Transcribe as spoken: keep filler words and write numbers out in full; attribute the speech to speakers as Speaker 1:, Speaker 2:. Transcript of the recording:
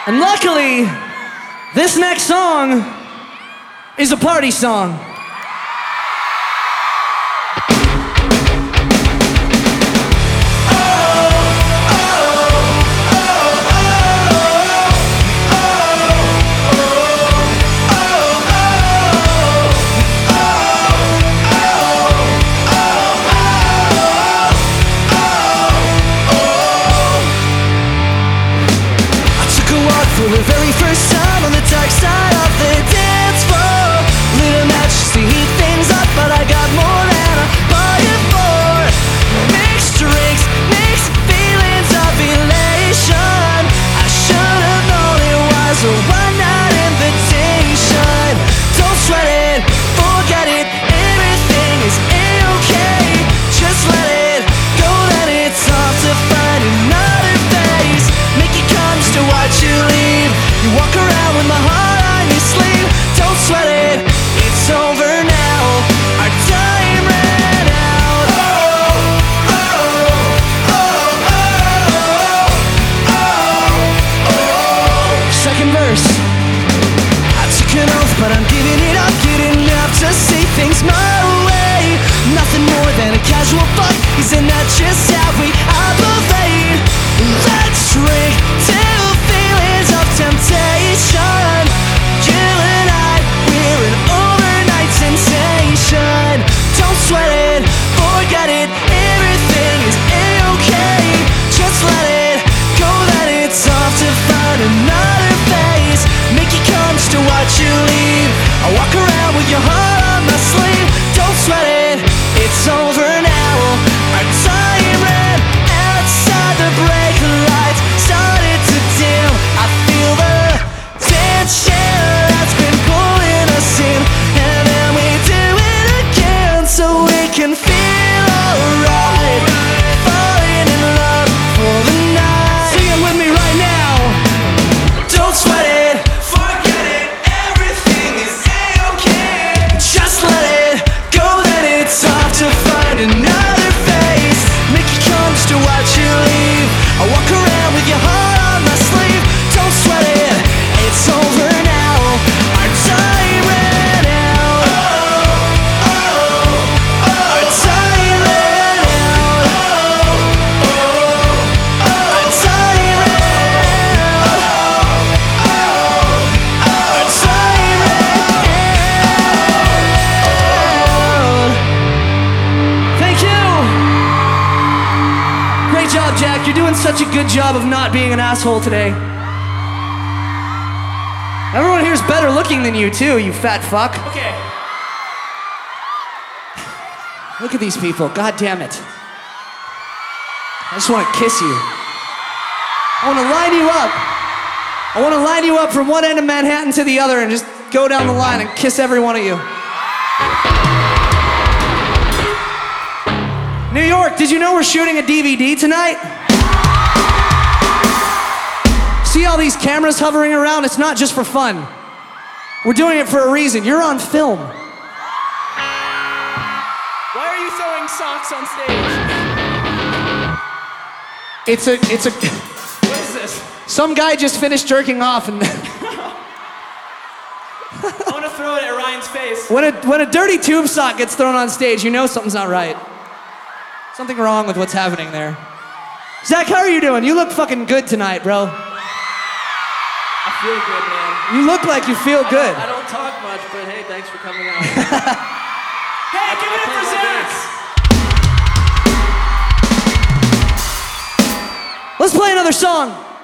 Speaker 1: And luckily, this next song is a party song.
Speaker 2: For the very first time on the dark side of the dance floor, lit a match just to heat things up, but I got more than a bucket for. Mixed drinks, mixed feelings of elation. I should have known it was a one-night invitation. Don't sweat it, forget it, everything is a-okay. Just let it go, then it's off to find another face. Make it comes to what you leave. You walk around with my heart on your sleeve. Don't sweat it, it's over now. Our time ran out. Oh, oh, oh, oh, oh, oh, oh. Second verse. I took an oath, but I'm giving it up. Getting up to see things my way. Nothing more than a casual fuck. Isn't that just how we operate? Let's drink till feelings of temptation. You and I, we're an overnight sensation. Don't sweat it, forget it, everything is a-okay. Just let it go, that it's off to find another face. Make it comes to what you leave. I walk around with your heart on my sleeve. Don't sweat it, it's over now. Our time ran outside the break lights started to dim. I feel the tension that's been pulling us in, and then we do it again so we can feel alright. Falling in love for the night. Sing it with me right now. Don't sweat it, forget it, everything is a-okay. Just let it go, then it's off to find another face. Make it comes to what you leave. I walk around with your heart on my sleeve. Don't sweat it, it's over now. Our time ran out. Oh, oh, oh. Our time ran out. Oh, oh, oh. Our time ran out. Oh, oh, oh. Our time ran out.
Speaker 1: Thank you! Great job, Jack. You're doing such a good job of not being an asshole today. Everyone here's better looking than you, too, you fat fuck.
Speaker 2: Okay.
Speaker 1: Look at these people, god damn it. I just want to kiss you. I want to line you up. I want to line you up from one end of Manhattan to the other and just go down the line and kiss every one of you. New York, did you know we're shooting a D V D tonight? See all these cameras hovering around? It's not just for fun. We're doing it for a reason. You're on film.
Speaker 2: Why are you throwing socks on stage?
Speaker 1: It's a, it's a,
Speaker 2: What is this?
Speaker 1: some guy just finished jerking off and
Speaker 2: I want to throw it at Ryan's face.
Speaker 1: when a, when a dirty tube sock gets thrown on stage, you know something's not right. Something wrong with what's happening there. Zach, how are you doing? You look fucking good tonight, bro.
Speaker 2: I feel good, man.
Speaker 1: You look like you feel good.
Speaker 2: I don't talk much, but hey, thanks for coming out.
Speaker 3: Hey, give it up for Zach!
Speaker 1: Let's play another song.